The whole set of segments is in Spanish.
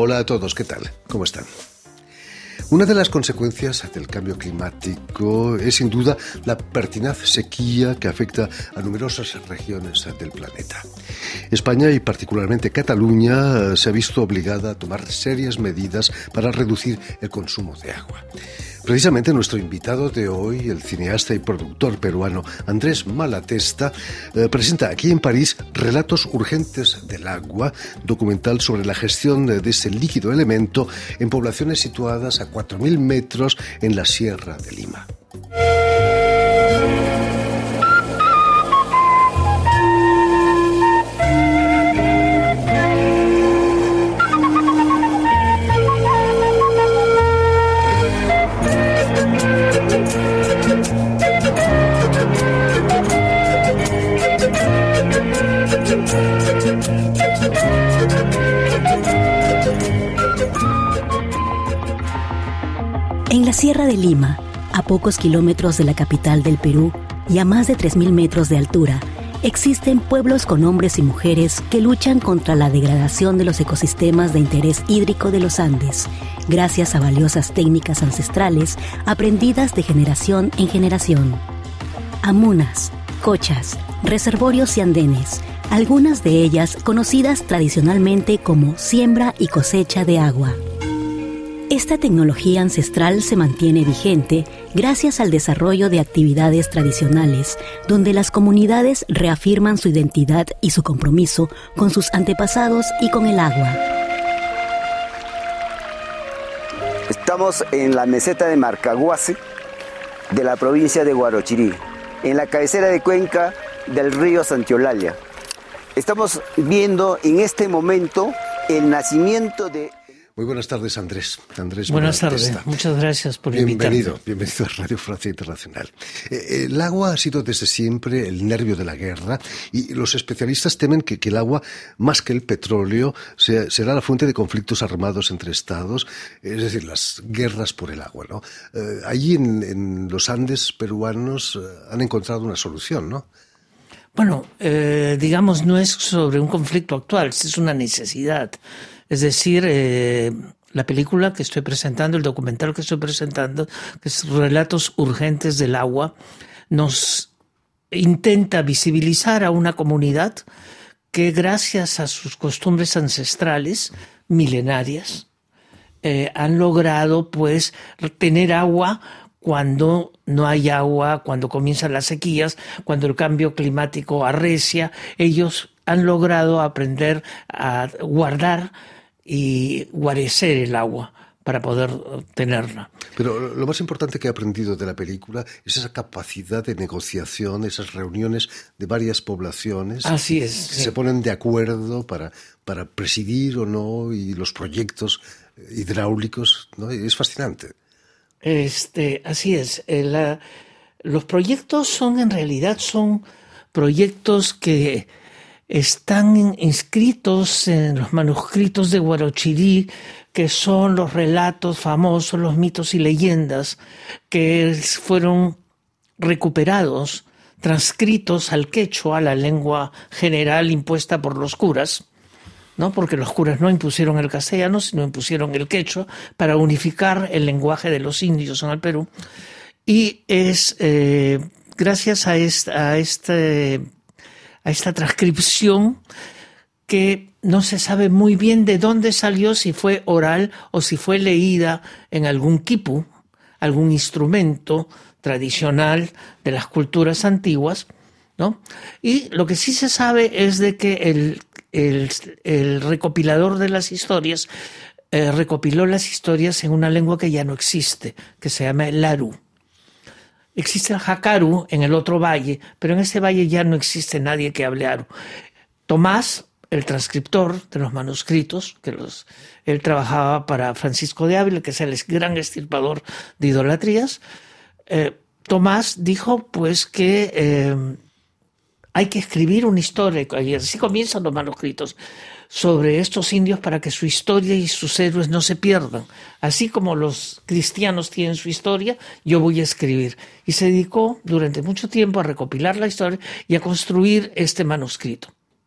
Hola a todos, ¿qué tal? ¿Cómo están? Una de las consecuencias del cambio climático es sin duda la pertinaz sequía que afecta a numerosas regiones del planeta. España y particularmente Cataluña se ha visto obligada a tomar serias medidas para reducir el consumo de agua. Precisamente nuestro invitado de hoy, el cineasta y productor peruano Andrés Malatesta, presenta aquí en París Relatos urgentes del agua, documental sobre la gestión de ese líquido elemento en poblaciones situadas a 4.000 metros en la Sierra de Lima. En la Sierra de Lima, a pocos kilómetros de la capital del Perú y a más de 3.000 metros de altura, existen pueblos con hombres y mujeres que luchan contra la degradación de los ecosistemas de interés hídrico de los Andes, gracias a valiosas técnicas ancestrales aprendidas de generación en generación. Amunas, cochas, reservorios y andenes, algunas de ellas conocidas tradicionalmente como siembra y cosecha de agua. Esta tecnología ancestral se mantiene vigente gracias al desarrollo de actividades tradicionales, donde las comunidades reafirman su identidad y su compromiso con sus antepasados y con el agua. Estamos en la meseta de Marcahuasi, de la provincia de Huarochirí, en la cabecera de cuenca del río Santiolalla. Estamos viendo en este momento el nacimiento de... Muy buenas tardes, Andrés. Buenas tardes, muchas gracias por invitarme. Bienvenido a Radio Francia Internacional. El agua ha sido desde siempre el nervio de la guerra y los especialistas temen que el agua, más que el petróleo, será la fuente de conflictos armados entre estados, es decir, las guerras por el agua, ¿no? Allí en los Andes peruanos han encontrado una solución, ¿no? Bueno, digamos, no es sobre un conflicto actual, es una necesidad. Es decir, la película que estoy presentando, el documental que estoy presentando, que es Relatos urgentes del agua, nos intenta visibilizar a una comunidad que gracias a sus costumbres ancestrales, milenarias, han logrado pues tener agua cuando no hay agua, cuando comienzan las sequías, cuando el cambio climático arrecia. Ellos han logrado aprender a guardar y guarecer el agua para poder tenerla. Pero lo más importante que he aprendido de la película es esa capacidad de negociación, esas reuniones de varias poblaciones. Así es. Que se ponen de acuerdo para presidir o no, y los proyectos hidráulicos, ¿no? Es fascinante. Así es. Los proyectos son proyectos que están inscritos en los manuscritos de Huarochirí, que son los relatos famosos, los mitos y leyendas que fueron recuperados, transcritos al quechua, la lengua general impuesta por los curas, ¿no? Porque los curas no impusieron el castellano, sino impusieron el quechua para unificar el lenguaje de los indios en el Perú. Y es gracias a esta transcripción que no se sabe muy bien de dónde salió, si fue oral o si fue leída en algún quipu, algún instrumento tradicional de las culturas antiguas, ¿no? Y lo que sí se sabe es de que el recopilador de las historias recopiló las historias en una lengua que ya no existe, que se llama el Aru. Existe el Jácaru en el otro valle, pero en ese valle ya no existe nadie que hable Aru. Tomás, el transcriptor de los manuscritos, él trabajaba para Francisco de Ávila, que es el gran extirpador de idolatrías. Tomás dijo pues que hay que escribir una historia, y así comienzan los manuscritos, sobre estos indios para que su historia y sus héroes no se pierdan. Así como los cristianos tienen su historia, yo voy a escribir. Y se dedicó durante mucho tiempo a recopilar la historia y a construir este manuscrito.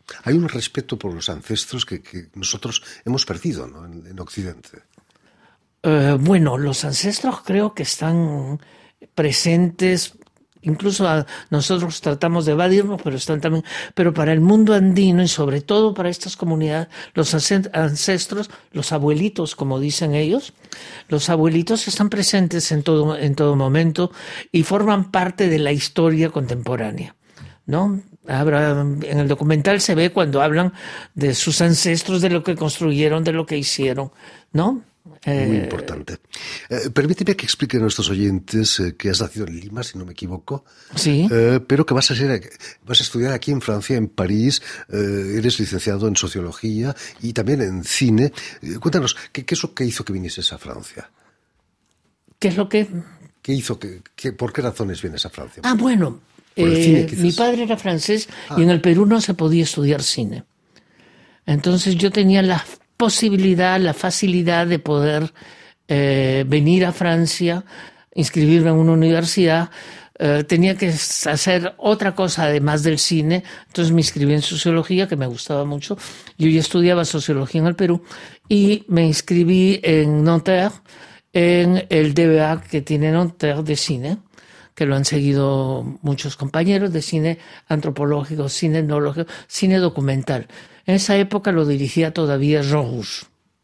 Hay un respeto por los ancestros que nosotros hemos perdido, ¿no?, en Occidente. Bueno, los ancestros creo que están presentes, incluso nosotros tratamos de evadirnos, pero están también, pero para el mundo andino y sobre todo para estas comunidades, los ancestros, los abuelitos, como dicen ellos, los abuelitos están presentes en todo momento y forman parte de la historia contemporánea, ¿no? En el documental se ve cuando hablan de sus ancestros, de lo que construyeron, de lo que hicieron, ¿no? Muy importante. Permíteme que explique a nuestros oyentes que has nacido en Lima, si no me equivoco. Sí. Pero que vas a estudiar aquí en Francia, en París. Eres licenciado en Sociología y también en Cine. Cuéntanos, ¿qué es lo que hizo que vinieses a Francia? ¿Qué es lo que...? ¿Qué hizo por qué razones vienes a Francia? Bueno, por el cine, quizás. Mi padre era francés y en el Perú no se podía estudiar cine. Entonces yo tenía la posibilidad, la facilidad de poder venir a Francia, inscribirme en una universidad. Tenía que hacer otra cosa además del cine, entonces me inscribí en Sociología, que me gustaba mucho. Yo ya estudiaba Sociología en el Perú y me inscribí en Nanterre, en el DBA que tiene Nanterre de cine, que lo han seguido muchos compañeros, de cine antropológico, cine etnológico, cine documental. En esa época lo dirigía todavía Jean Rouge.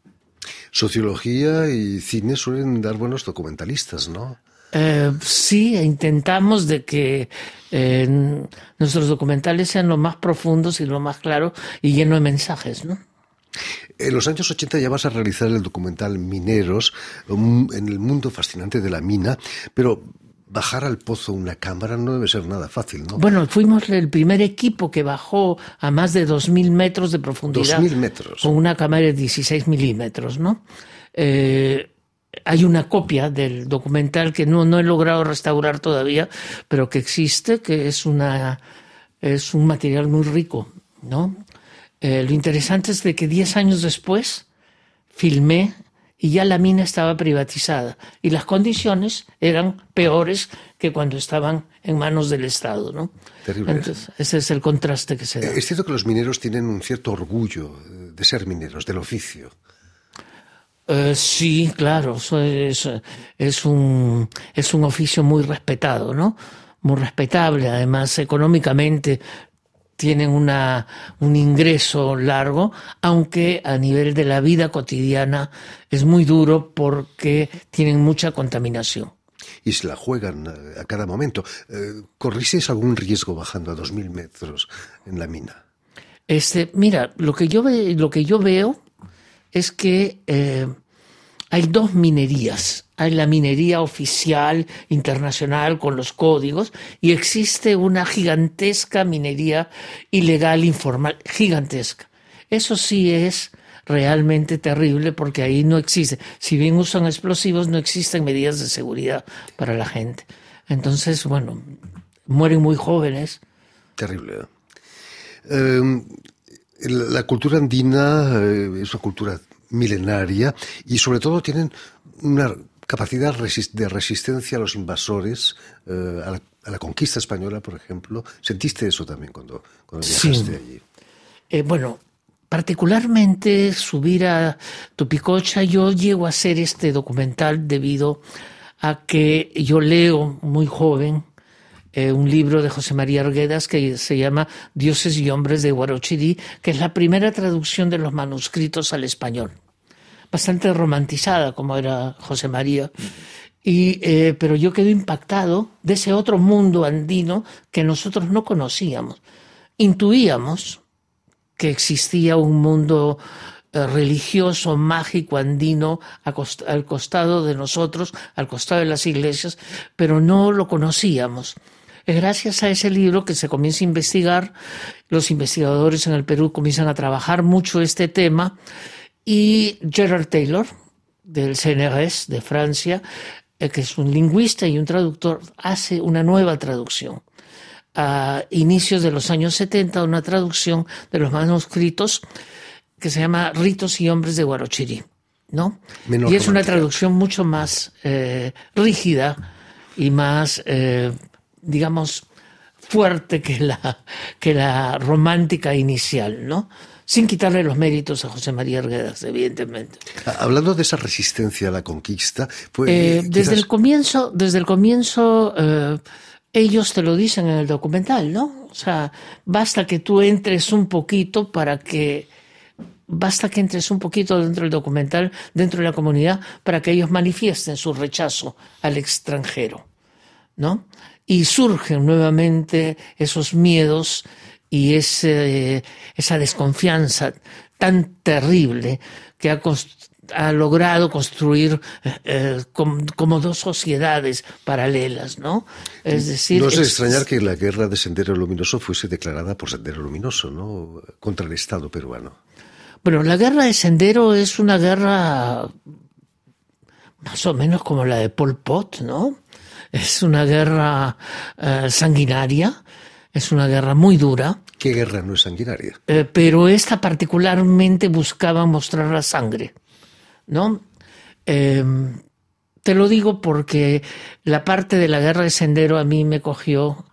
Sociología y cine suelen dar buenos documentalistas, ¿no? Sí, intentamos de que nuestros documentales sean lo más profundos y lo más claros y llenos de mensajes, ¿no? En los años 80 ya vas a realizar el documental Mineros, en el mundo fascinante de la mina, pero bajar al pozo una cámara no debe ser nada fácil, ¿no? Bueno, fuimos el primer equipo que bajó a más de 2.000 metros de profundidad. 2.000 metros. Con una cámara de 16 milímetros, ¿no? Hay una copia del documental que no he logrado restaurar todavía, pero que existe, que es un material muy rico, ¿no? Lo interesante es de que 10 años después filmé y ya la mina estaba privatizada y las condiciones eran peores que cuando estaban en manos del Estado, ¿no? Terrible. Entonces, ese es el contraste que se da. Es cierto que los mineros tienen un cierto orgullo de ser mineros, del oficio. Sí, claro, es un oficio muy respetado, ¿no? Muy respetable, además económicamente tienen un ingreso largo, aunque a nivel de la vida cotidiana es muy duro porque tienen mucha contaminación. Y se la juegan a cada momento. ¿Corristeis algún riesgo bajando a 2.000 metros en la mina? Mira, lo que yo veo es que hay dos minerías. Hay la minería oficial internacional con los códigos y existe una gigantesca minería ilegal informal, gigantesca. Eso sí es realmente terrible porque ahí no existe. Si bien usan explosivos, no existen medidas de seguridad para la gente. Entonces, bueno, mueren muy jóvenes. Terrible. La cultura andina es una cultura milenaria y sobre todo tienen una capacidad de resistencia a los invasores, a la conquista española, por ejemplo. ¿Sentiste eso también cuando viajaste allí? Bueno, particularmente subir a Tupicocha, yo llego a hacer este documental debido a que yo leo muy joven un libro de José María Arguedas que se llama Dioses y Hombres de Huarochirí, que es la primera traducción de los manuscritos al español. Bastante romantizada como era José María, pero yo quedé impactado de ese otro mundo andino que nosotros no conocíamos. Intuíamos que existía un mundo religioso, mágico, andino al costado de nosotros, al costado de las iglesias, pero no lo conocíamos. Es gracias a ese libro que se comienza a investigar, los investigadores en el Perú comienzan a trabajar mucho este tema. Y Gerard Taylor, del CNRS de Francia, que es un lingüista y un traductor, hace una nueva traducción. A inicios de los años 70, una traducción de los manuscritos que se llama Ritos y Hombres de Huarochirí, ¿no? Y es una traducción mucho más rígida y más, digamos, fuerte que la romántica inicial, ¿no? Sin quitarle los méritos a José María Arguedas, evidentemente. Hablando de esa resistencia a la conquista, desde el comienzo, ellos te lo dicen en el documental, ¿no? O sea, basta que entres un poquito dentro del documental, dentro de la comunidad, para que ellos manifiesten su rechazo al extranjero, ¿no? Y surgen nuevamente esos miedos y esa desconfianza tan terrible que ha logrado construir como dos sociedades paralelas, ¿no? Es decir, no es de extrañar que la guerra de Sendero Luminoso fuese declarada por Sendero Luminoso, ¿no? Contra el Estado peruano. Bueno, la guerra de Sendero es una guerra más o menos como la de Pol Pot, ¿no? Es una guerra sanguinaria, es una guerra muy dura. ¿Qué guerra no es sanguinaria? Pero esta particularmente buscaba mostrar la sangre, ¿no? Te lo digo porque la parte de la guerra de Sendero a mí me cogió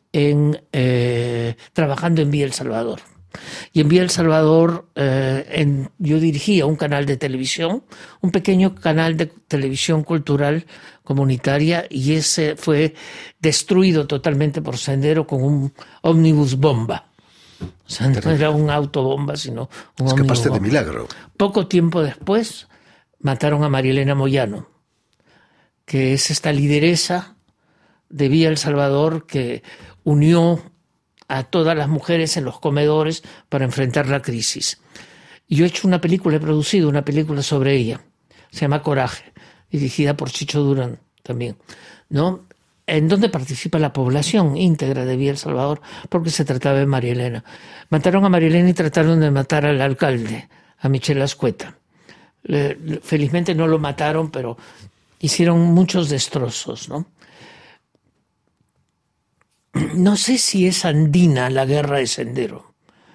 trabajando en Vía El Salvador. Y en Vía El Salvador yo dirigía un canal de televisión, un pequeño canal de televisión cultural comunitaria, y ese fue destruido totalmente por Sendero con un ómnibus bomba. O sea, no era un autobomba, sino un ómnibus bomba. Escapaste de milagro. Poco tiempo después mataron a María Elena Moyano, que es esta lideresa de Vía El Salvador que unió a todas las mujeres en los comedores para enfrentar la crisis. Yo he producido una película sobre ella, se llama Coraje, dirigida por Chicho Durán también, ¿no? En donde participa la población íntegra de Vía El Salvador, porque se trataba de María Elena. Mataron a María Elena y trataron de matar al alcalde, a Michel Ascueta. Felizmente no lo mataron, pero hicieron muchos destrozos, ¿no? No sé si es andina la guerra de Sendero.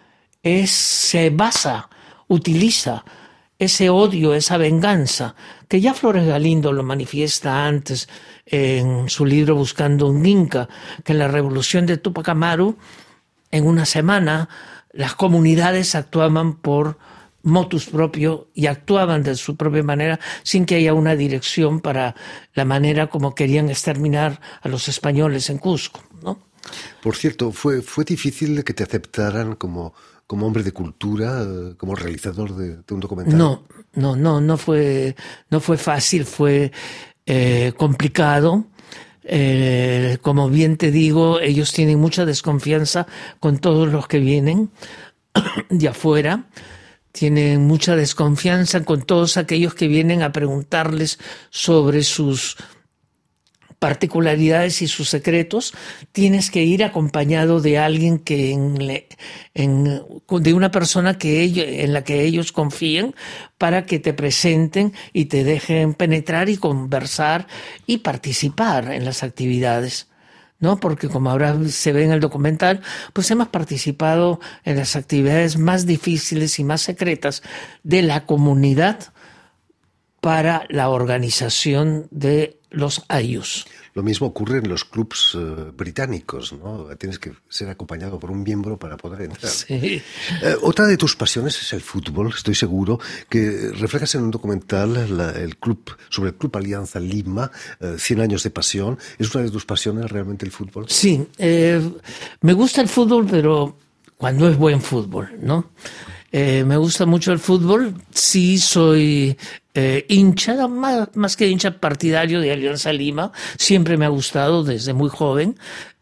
Utiliza ese odio, esa venganza, que ya Flores Galindo lo manifiesta antes en su libro Buscando un Inca, que en la revolución de Túpac Amaru, en una semana, las comunidades actuaban por motus propio y actuaban de su propia manera sin que haya una dirección para la manera como querían exterminar a los españoles en Cusco, ¿no? Por cierto, ¿fue difícil que te aceptaran como hombre de cultura, como realizador de un documental? No fue fácil, fue complicado. Como bien te digo, ellos tienen mucha desconfianza con todos los que vienen de afuera. Tienen mucha desconfianza con todos aquellos que vienen a preguntarles sobre sus particularidades y sus secretos. Tienes que ir acompañado de alguien de una persona en la que ellos confíen, para que te presenten y te dejen penetrar y conversar y participar en las actividades, ¿no? Porque como ahora se ve en el documental, pues hemos participado en las actividades más difíciles y más secretas de la comunidad para la organización de los ayllus. Lo mismo ocurre en los clubs británicos, ¿no? Tienes que ser acompañado por un miembro para poder entrar. Sí. Otra de tus pasiones es el fútbol, estoy seguro, que reflejas en un documental sobre el Club Alianza Lima, 100 años de pasión. ¿Es una de tus pasiones realmente el fútbol? Sí, me gusta el fútbol, pero cuando es buen fútbol, ¿no? Me gusta mucho el fútbol, sí soy hincha, más que hincha, partidario de Alianza Lima, siempre me ha gustado desde muy joven,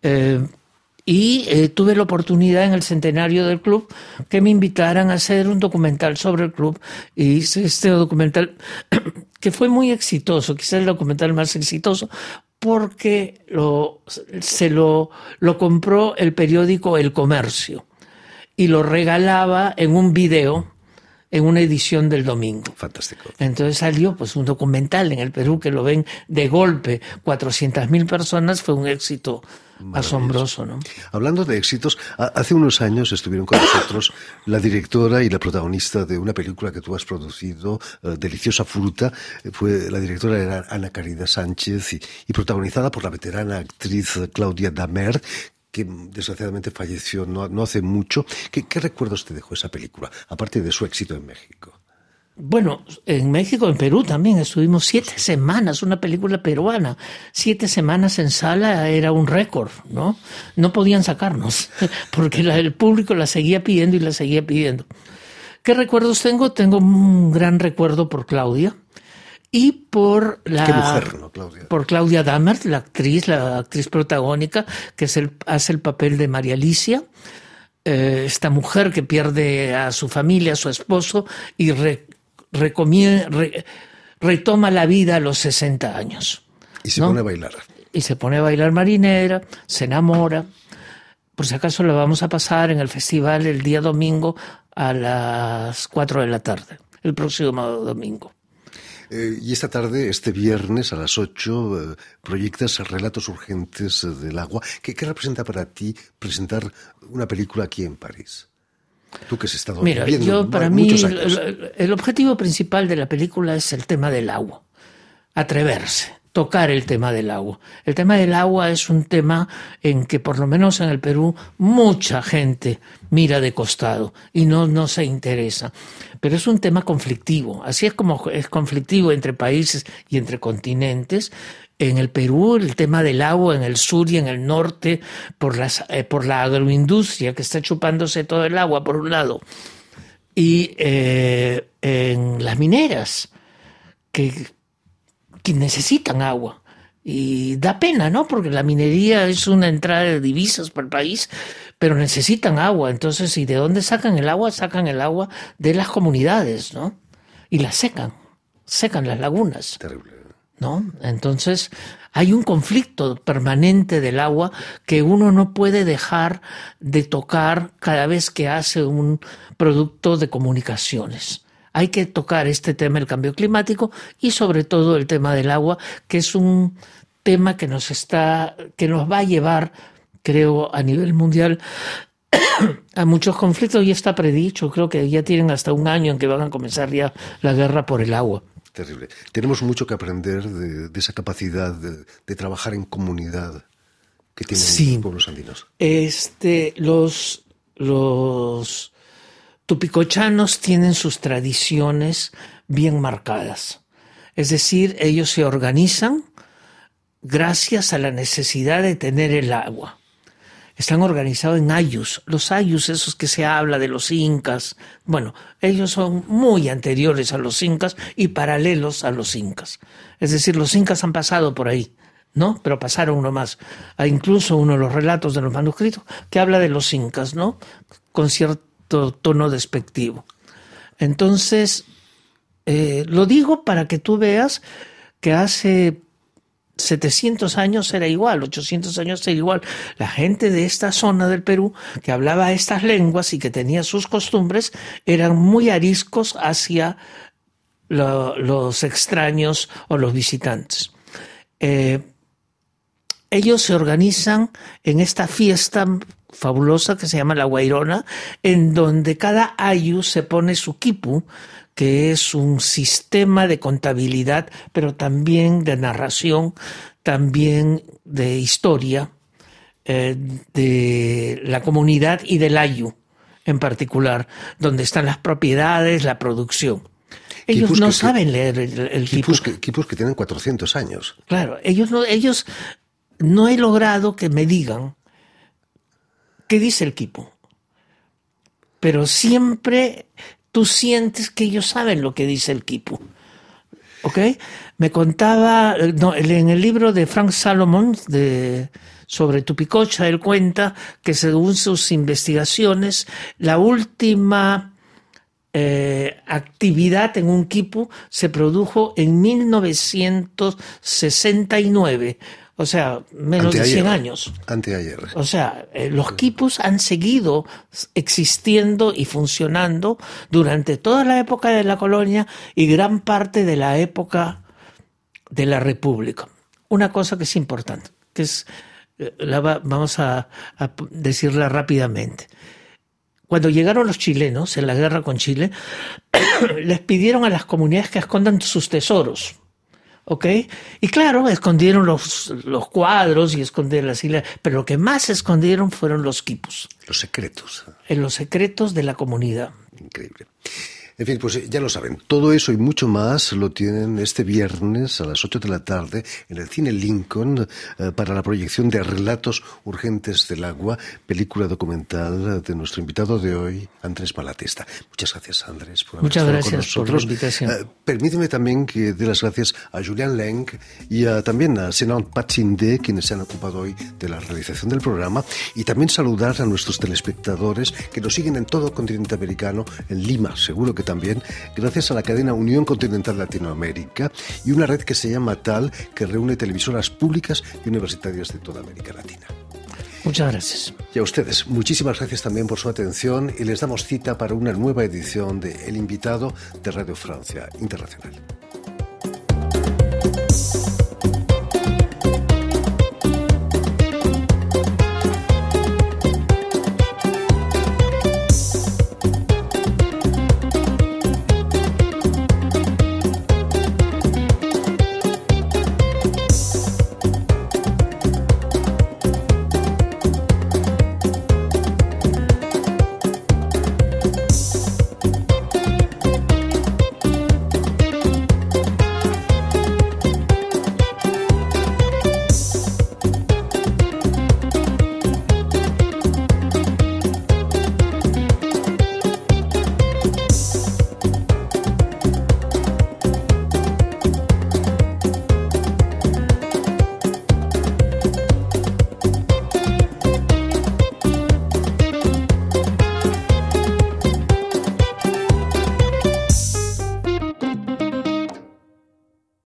y tuve la oportunidad en el centenario del club que me invitaran a hacer un documental sobre el club, y hice este documental que fue muy exitoso, quizás el documental más exitoso, porque se lo compró el periódico El Comercio y lo regalaba en un video en una edición del domingo. Fantástico. Entonces salió pues un documental en el Perú que lo ven de golpe 400.000 personas, fue un éxito asombroso, ¿no? Hablando de éxitos, hace unos años estuvieron con nosotros la directora y la protagonista de una película que tú has producido, Deliciosa Fruta. La directora era Ana Caridad Sánchez y protagonizada por la veterana actriz Claudia Damer, que desgraciadamente falleció no hace mucho. ¿Qué recuerdos te dejó esa película, aparte de su éxito en México? Bueno, en México, en Perú también estuvimos 7 semanas, una película peruana, 7 semanas en sala era un récord, ¿no? No podían sacarnos, porque el público la seguía pidiendo y la seguía pidiendo. ¿Qué recuerdos tengo? Tengo un gran recuerdo por Claudia y por Qué mujer, ¿no, Claudia? Por Claudia Dammert, la actriz protagónica, que hace el papel de María Alicia, esta mujer que pierde a su familia, a su esposo, y retoma la vida a los 60 años. Y se pone a bailar. Y se pone a bailar marinera, se enamora. Por si acaso la vamos a pasar en el festival el día domingo a las 4 de la tarde, el próximo domingo. Y esta tarde, este viernes a las 8, proyectas Relatos Urgentes del Agua. ¿Qué representa para ti presentar una película aquí en París? Tú que has estado viviendo para muchos mí años. el objetivo principal de la película es el tema del agua. Atreverse, tocar el tema del agua. El tema del agua es un tema en que, por lo menos en el Perú, mucha gente mira de costado y no se interesa. Pero es un tema conflictivo. Así es como es conflictivo entre países y entre continentes. En el Perú, el tema del agua, en el sur y en el norte, por la agroindustria que está chupándose todo el agua, por un lado, y en las mineras, que necesitan agua. Y da pena, ¿no? Porque la minería es una entrada de divisas para el país, pero necesitan agua. Entonces, ¿y de dónde sacan el agua? Sacan el agua de las comunidades, ¿no? Y la secan las lagunas. Terrible. ¿No? Entonces hay un conflicto permanente del agua que uno no puede dejar de tocar cada vez que hace un producto de comunicaciones. Hay que tocar este tema del cambio climático y sobre todo el tema del agua, que es un tema que nos va a llevar, creo, a nivel mundial a muchos conflictos. Y está predicho, creo que ya tienen hasta un año en que van a comenzar ya la guerra por el agua. Terrible. Tenemos mucho que aprender de esa capacidad de trabajar en comunidad que tienen los pueblos andinos. Los tupicochanos tienen sus tradiciones bien marcadas. Es decir, ellos se organizan gracias a la necesidad de tener el agua. Están organizados en ayllus. Los ayllus, esos que se habla de los incas, bueno, ellos son muy anteriores a los incas y paralelos a los incas. Es decir, los incas han pasado por ahí, ¿no? Pero pasaron nomás. Hay incluso uno de los relatos de los manuscritos que habla de los incas, ¿no? Con cierto tono despectivo. Entonces, lo digo para que tú veas que hace 700 años era igual, 800 años era igual. La gente de esta zona del Perú que hablaba estas lenguas y que tenía sus costumbres eran muy ariscos hacia los extraños o los visitantes. Ellos se organizan en esta fiesta fabulosa que se llama la Guairona, en donde cada ayu se pone su quipu, que es un sistema de contabilidad, pero también de narración, también de historia, de la comunidad y del ayu en particular, donde están las propiedades, la producción. Ellos no saben leer el quipu. Quipus que tienen 400 años. Claro, ellos no he logrado que me digan qué dice el quipu, pero siempre tú sientes que ellos saben lo que dice el quipu. ¿Ok? Me contaba, en el libro de Frank Salomon sobre Tupicocha, él cuenta que según sus investigaciones, la última actividad en un quipu se produjo en 1969. O sea, menos de 100 años. Anteayer. O sea, los quipus han seguido existiendo y funcionando durante toda la época de la colonia y gran parte de la época de la República. Una cosa que es importante, que es, vamos a decirla rápidamente. Cuando llegaron los chilenos en la guerra con Chile, les pidieron a las comunidades que escondan sus tesoros. ¿ok? Y claro, escondieron los cuadros y escondieron las islas, pero lo que más escondieron fueron los quipus. Los secretos. En los secretos de la comunidad. Increíble. En fin, pues ya lo saben, todo eso y mucho más lo tienen este viernes a las 8 de la tarde en el Cine Lincoln para la proyección de Relatos Urgentes del Agua, película documental de nuestro invitado de hoy, Andrés Malatesta. Muchas gracias, Andrés, por haber estado con nosotros. Por la invitación. Permíteme también que dé las gracias a Julián Leng y también a Senan Pachinde, quienes se han ocupado hoy de la realización del programa, y también saludar a nuestros telespectadores que nos siguen en todo el continente americano, en Lima, seguro que también, gracias a la cadena Unión Continental Latinoamérica y una red que se llama TAL, que reúne televisoras públicas y universitarias de toda América Latina. Muchas gracias. Y a ustedes, muchísimas gracias también por su atención y les damos cita para una nueva edición de El Invitado de Radio Francia Internacional.